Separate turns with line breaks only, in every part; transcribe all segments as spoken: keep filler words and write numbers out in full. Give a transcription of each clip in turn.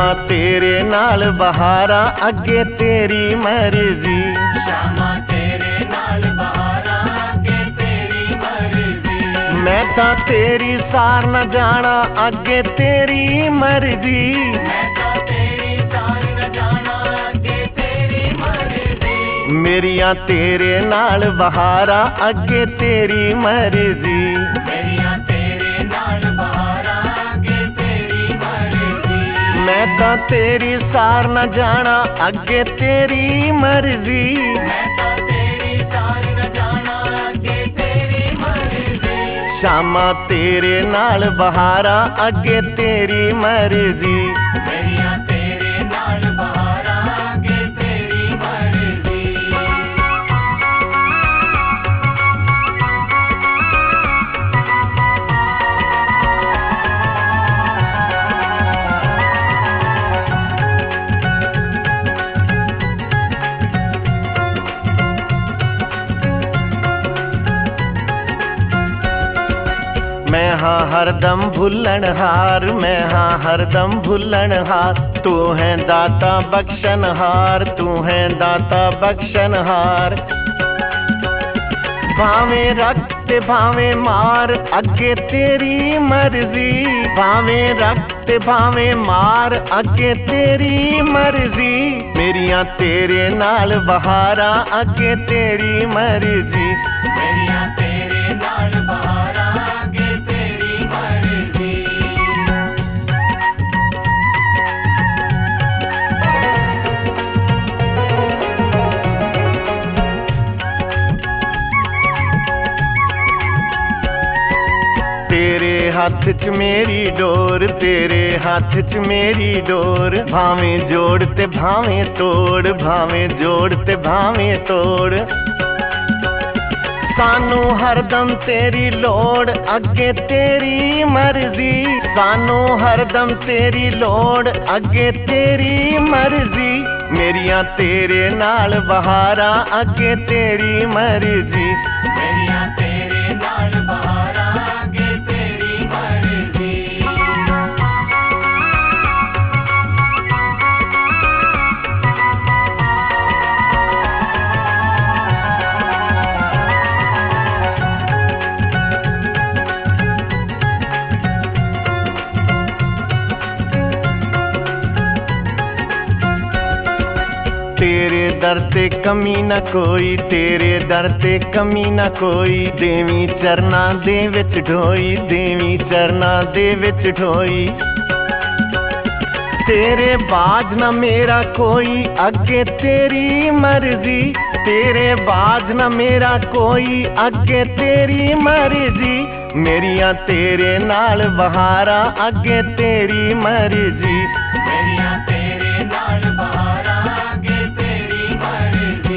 शामा तेरे नाल बहारा अगे तेरी मर्जी।
शामा तेरे नाल बहारा अगे तेरी मर्जी।
मैं तां तेरी सार न जाना अगे तेरी मर्जी।
मैं तां तेरी सार न जाना अगे तेरी मर्जी।
मेरियां तेरे नाल बहारा अगे तेरी मर्जी।
मेरियां तेरे नाल बहारा अगे तेरी मर्जी।
मैं तां तेरी सार न जाना अगे तेरी मर्जी।
मैं तां तेरी सार न जाना अगे तेरी मर्जी।
शामा तेरे नाल बहारा अगे तेरी मर्जी।
मेरियां तेरे नाल बहारा अगे तेरी मर्जी।
मैं हाँ हरदम भुल्लन हार, मैं हाँ हरदम भुल्लन हार। तू है दाता बख्शन हार, तू है दाता बख्शन हार। भावे रख ते भावे मार अगे तेरी मर्जी। भावे रख ते भावे मार अगे तेरी मर्जी। मेरियां तेरे नाल बहारा अगे तेरी मर्जी।
मेरियां तेरे नाल बहारा अगे तेरी मर्जी।
तेरे हाथ च मेरी डोर, तेरे हाथ च मेरी डोर। भावें जोड़ ते भावें तोड़, भावें जोड़ ते भावें तोड़। सानू हरदम तेरी लोड़ अगे तेरी मर्जी। सानू हरदम तेरी लोड़ अगे तेरी मर्जी। मेरियां तेरे नाल बहारा अगे तेरी मर्जी।
मेरियां तेरे नाल बहारा अगे तेरी मर्जी।
तेरे दर ते कमी न कोई, तेरे दर ते कमी न कोई। देवी चरना दे विच ढोई, देवी चरना दे विच ढोई। तेरे बाज न मेरा कोई अगे तेरी मर्जी। तेरे बाज न मेरा कोई अगे तेरी मर्जी। मेरियां तेरे नाल बहारा अगे तेरी मर्जी।
मेरियां तेरे नाल बहारा अगे तेरी मर्जी।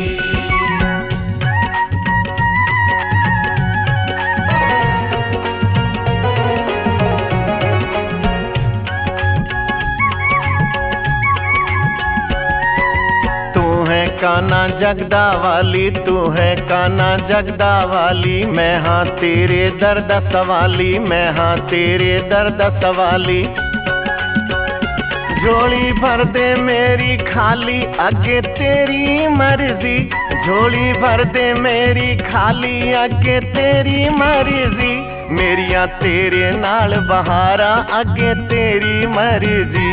तू है काना जगदा वाली, तू है काना जगदा वाली। मैं हाँ तेरे दर दा सवाली, मैं हाँ तेरे दर दा सवाली। झोली भर दे मेरी खाली अगे तेरी मर्जी। झोली भर दे मेरी खाली अगे तेरी मर्जी। मेरियां तेरे नाल बहारा अगे तेरी मर्जी।